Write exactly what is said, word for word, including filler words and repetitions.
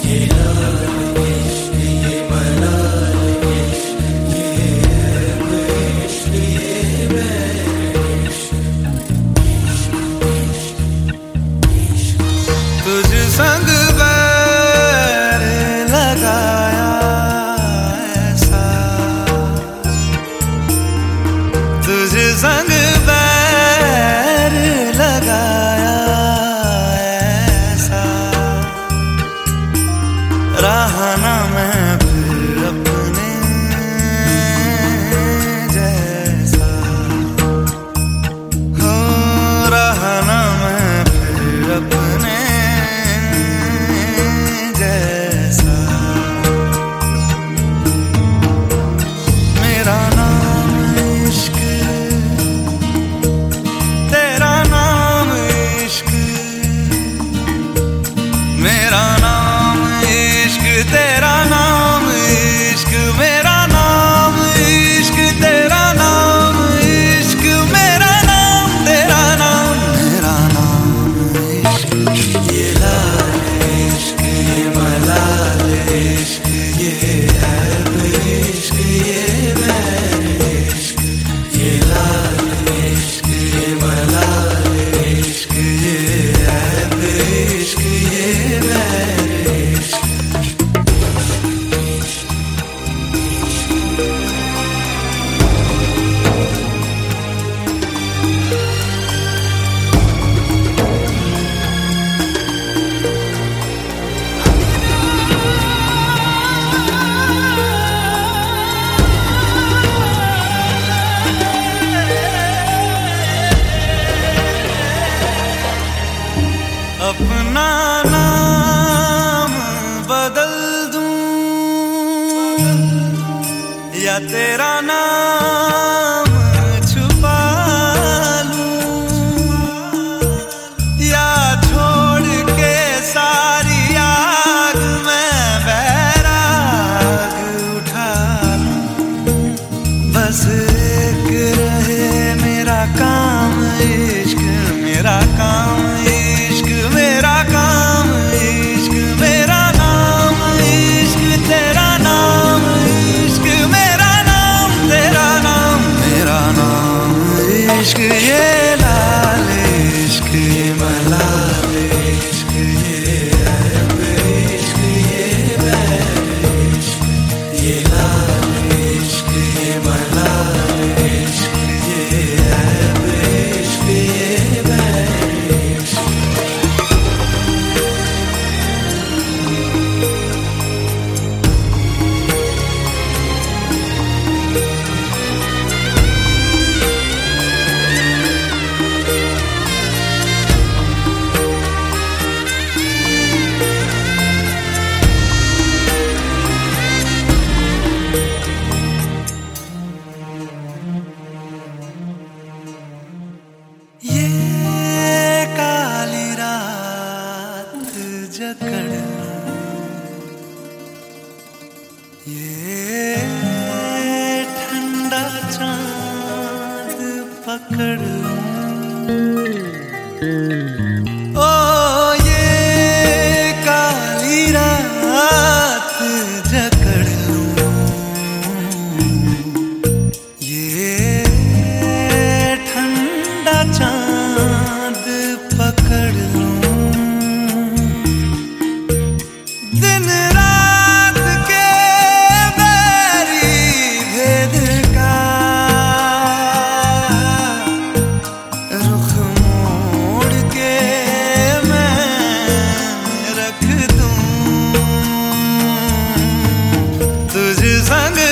संग बैर लगाया ऐसा, तुझ संग बैर लगाया ऐसा, रहा ना मैं फिर अपने जैसा, हो रहा ना मैं फिर अपने तेरा नाम इश्क, मेरा नाम इश्क, तेरा नाम इश्क, मेरा नाम तेरा नाम, मेरा नाम इश्क। ये लाल इश्क, ये मलाल इश्क, ये ऐब इश्क, ये बैर इश्क, ये लाल इश्क, ये मलाल इश्क, ये ऐब इश्क, ये बैर इश्क। अपना नाम बदल दूं या तेरा नाम छुपा लूं, या छोड़ के सारी आग में बैराग उठा लूं, बस एक रहे मेरा काम इश्क, मेरा काम इश्क, मेरा काम इश्क, मेरा नाम इश्क, तेरा नाम इश्क, मेरा नाम तेरा नाम, मेरा नाम इश्क। ये लाल इश्क, ये मलाल इश्क, ये ऐब इश्क, ये बैर इश्क, ये लाल इश्क, ये मलाल इश्क, ये ऐब इश्क, ये बैर इश्क। ये काली रात जकड़ लूं, ये ठंडा चांद पकड़ लूं, ओ ये काली रात जकड़ लूं, ये ठंडा चांद पकड़ लूं, दिन रात के बैरी भेद का रुख मोड़ के मैं रख दूं, तुझ संग